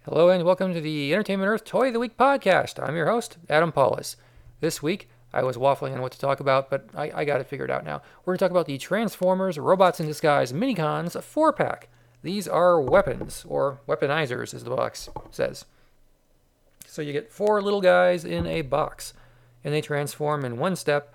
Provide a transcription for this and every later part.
Hello and welcome to the Entertainment Earth Toy of the Week podcast. I'm your host, Adam Paulus. This week, I was waffling on what to talk about, but I got it figured out now. We're going to talk about the Transformers Robots in Disguise Minicons 4-pack. These are weapons, or weaponizers, as the box says. So you get 4 little guys in a box, and they transform in one step,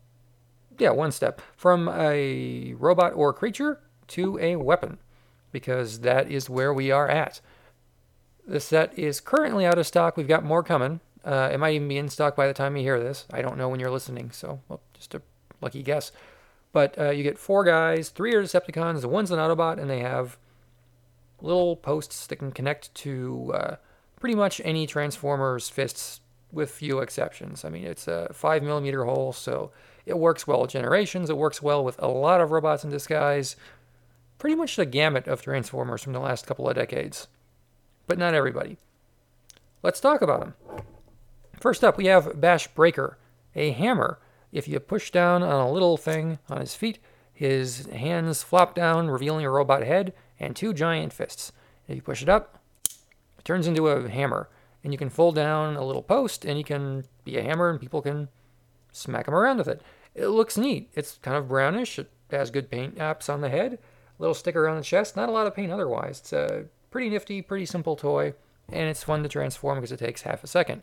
from a robot or creature to a weapon, because that is where we are at. The set is currently out of stock. We've got more coming. It might even be in stock by the time you hear this. I don't know when you're listening, so just a lucky guess. But you get 4 guys, 3 are Decepticons, one's an Autobot, and they have little posts that can connect to pretty much any Transformer's fists with few exceptions. I mean, it's a 5mm hole, so it works well with Generations. It works well with a lot of Robots in Disguise. Pretty much the gamut of Transformers from the last couple of decades. But not everybody. Let's talk about them. First up, we have Bash Breaker, a hammer. If you push down on a little thing on his feet, his hands flop down, revealing a robot head and 2 giant fists. If you push it up, it turns into a hammer. And you can fold down a little post, and you can be a hammer, and people can smack him around with it. It looks neat. It's kind of brownish. It has good paint apps on the head. A little sticker on the chest. Not a lot of paint otherwise. It's a pretty nifty, pretty simple toy, and it's fun to transform because it takes half a second.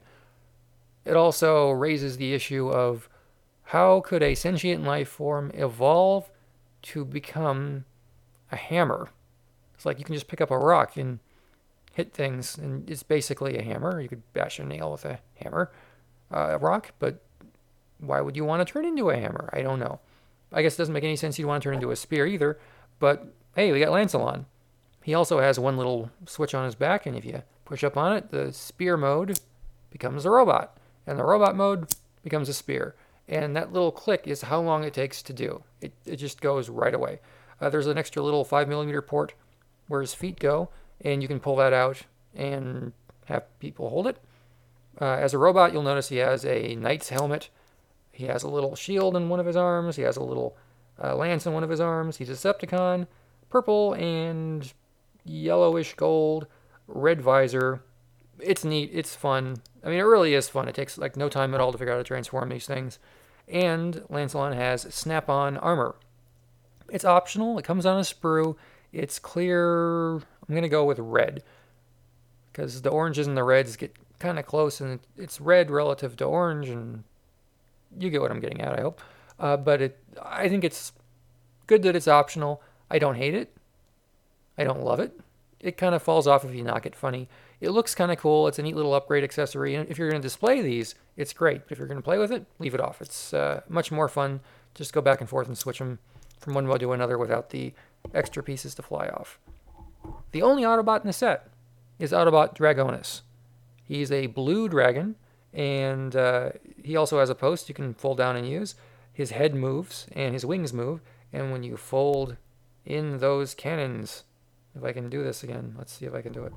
It also raises the issue of how could a sentient life form evolve to become a hammer? It's like you can just pick up a rock and hit things, and it's basically a hammer. You could bash a nail with a hammer, a rock, but why would you want to turn into a hammer? I don't know. I guess it doesn't make any sense you'd want to turn into a spear either, but hey, we got Lancelot. He also has one little switch on his back, and if you push up on it, the spear mode becomes a robot, and the robot mode becomes a spear. And that little click is how long it takes to do. It just goes right away. There's an extra little 5mm port where his feet go, and you can pull that out and have people hold it. As a robot, you'll notice he has a knight's helmet. He has a little shield in one of his arms. He has a little lance in one of his arms. He's a Decepticon, purple and yellowish gold, red visor. It's neat. It's fun. I mean, it really is fun. It takes like no time at all to figure out how to transform these things. And Lancelot has snap-on armor. It's optional. It comes on a sprue. It's clear. I'm going to go with red because the oranges and the reds get kind of close, and it's red relative to orange, and you get what I'm getting at, I hope. But I think it's good that it's optional. I don't hate it. I don't love it. It kind of falls off if you knock it funny. It looks kind of cool. It's a neat little upgrade accessory. And if you're going to display these, it's great. But if you're going to play with it, leave it off. It's much more fun. Just go back and forth and switch them from one mode to another without the extra pieces to fly off. The only Autobot in the set is Autobot Dragonus. He's a blue dragon, and he also has a post you can fold down and use. His head moves, and his wings move. And when you fold in those cannons, if I can do this again, let's see if I can do it.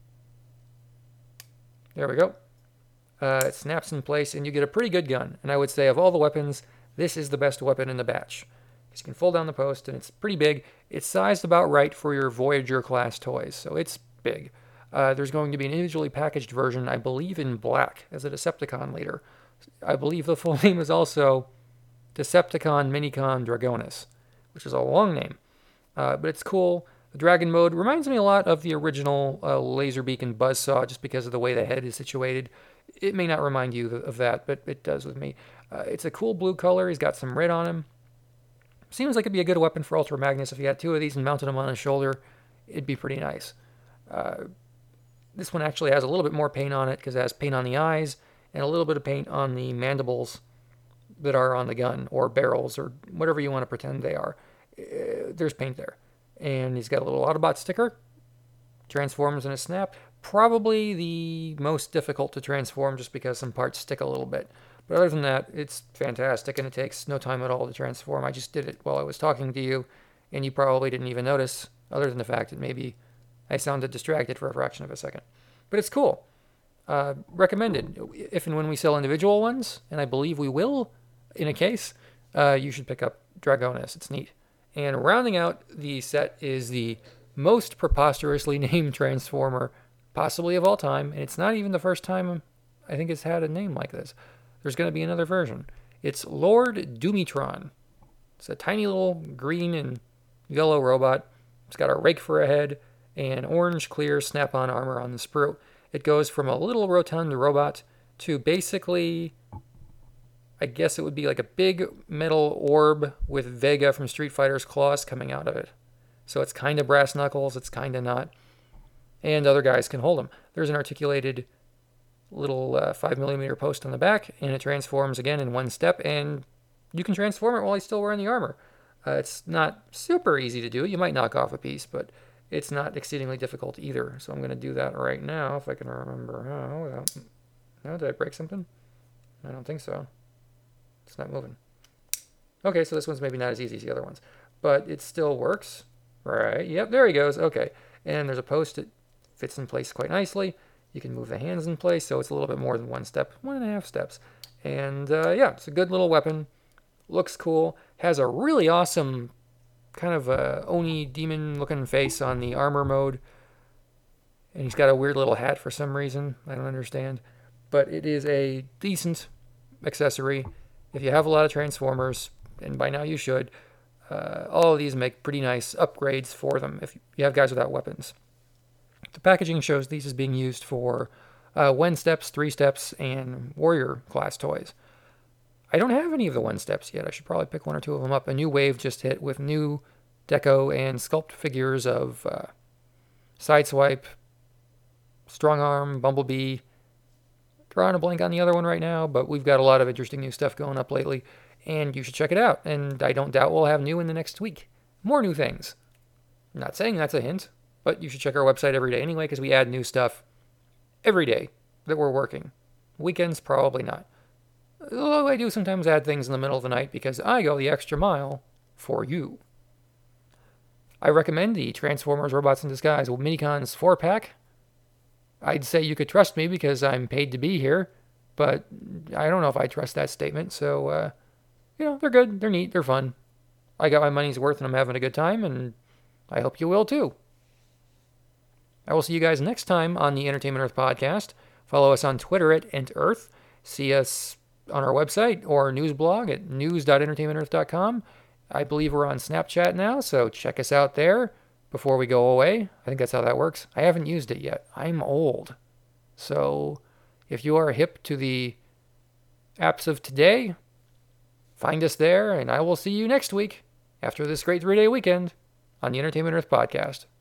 There we go. It snaps in place, and you get a pretty good gun. And I would say of all the weapons, this is the best weapon in the batch. Because you can fold down the post, and it's pretty big. It's sized about right for your Voyager class toys, so it's big. There's going to be an individually packaged version, I believe in black, as a Decepticon later. I believe the full name is also Decepticon Minicon Dragonus, which is a long name. But it's cool. The dragon mode reminds me a lot of the original Laserbeak and Buzzsaw just because of the way the head is situated. It may not remind you of that, but it does with me. It's a cool blue color. He's got some red on him. Seems like it'd be a good weapon for Ultra Magnus. If you had 2 of these and mounted them on his shoulder, it'd be pretty nice. This one actually has a little bit more paint on it because it has paint on the eyes and a little bit of paint on the mandibles that are on the gun or barrels or whatever you want to pretend they are. There's paint there. And he's got a little Autobot sticker. Transforms in a snap. Probably the most difficult to transform just because some parts stick a little bit. But other than that, it's fantastic and it takes no time at all to transform. I just did it while I was talking to you, and you probably didn't even notice, other than the fact that maybe I sounded distracted for a fraction of a second. But it's cool. Recommended. If and when we sell individual ones, and I believe we will in a case, you should pick up Dragonus. It's neat. And rounding out the set is the most preposterously named Transformer possibly of all time, and it's not even the first time I think it's had a name like this. There's going to be another version. It's Lord Doomitron. It's a tiny little green and yellow robot. It's got a rake for a head and orange clear snap-on armor on the sprue. It goes from a little rotund robot to basically, I guess it would be like a big metal orb with Vega from Street Fighter's claws coming out of it. So it's kind of brass knuckles, it's kind of not. And other guys can hold him. There's an articulated little 5mm post on the back, and it transforms again in one step, and you can transform it while he's still wearing the armor. It's not super easy to do. You might knock off a piece, but it's not exceedingly difficult either. So I'm going to do that right now, if I can remember how. No, did I break something? I don't think so. It's not moving. Okay, so this one's maybe not as easy as the other ones, but it still works. Right, yep, there he goes. Okay, and there's a post that fits in place quite nicely. You can move the hands in place, so it's a little bit more than 1.5 steps. And yeah, it's a good little weapon. Looks cool. Has a really awesome kind of Oni demon looking face on the armor mode. And he's got a weird little hat for some reason. I don't understand. But it is a decent accessory. If you have a lot of Transformers, and by now you should, all of these make pretty nice upgrades for them if you have guys without weapons. The packaging shows these as being used for 1 steps, 3 steps, and warrior class toys. I don't have any of the 1 steps yet. I should probably pick 1 or 2 of them up. A new wave just hit with new deco and sculpt figures of Sideswipe, Strongarm, Bumblebee. Drawing a blank on the other one right now, but we've got a lot of interesting new stuff going up lately, and you should check it out. And I don't doubt we'll have new in the next week. More new things. I'm not saying that's a hint, but you should check our website every day anyway, because we add new stuff every day that we're working. Weekends, probably not. Although I do sometimes add things in the middle of the night because I go the extra mile for you. I recommend the Transformers Robots in Disguise Minicons 4-pack. I'd say you could trust me because I'm paid to be here, but I don't know if I trust that statement. So, they're good, they're neat, they're fun. I got my money's worth and I'm having a good time, and I hope you will too. I will see you guys next time on the Entertainment Earth podcast. Follow us on Twitter at EntEarth. See us on our website or news blog at news.entertainmentearth.com. I believe we're on Snapchat now, so check us out there before we go away. I think that's how that works. I haven't used it yet. I'm old. So if you are hip to the apps of today, find us there, and I will see you next week after this great 3-day weekend on the Entertainment Earth podcast.